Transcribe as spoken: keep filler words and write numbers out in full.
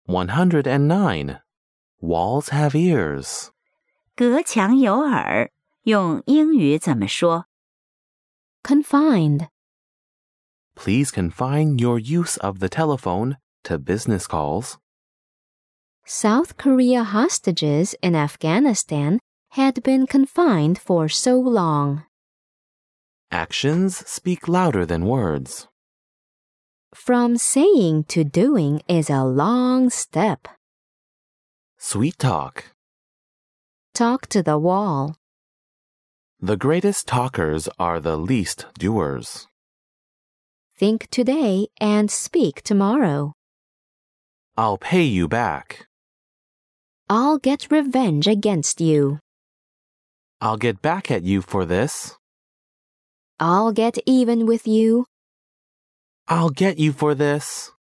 one hundred nine. Walls have ears. 隔墙有耳，用英语怎么说？ Confined. Please confine your use of the telephone to business calls. South Korea hostages in Afghanistan had been confined for so long. Actions speak louder than words. From saying to doing is a long step. Sweet talk. Talk to the wall. The greatest talkers are the least doers. Think today and speak tomorrow. I'll pay you back. I'll get revenge against you. I'll get back at you for this. I'll get even with you. I'll get you for this.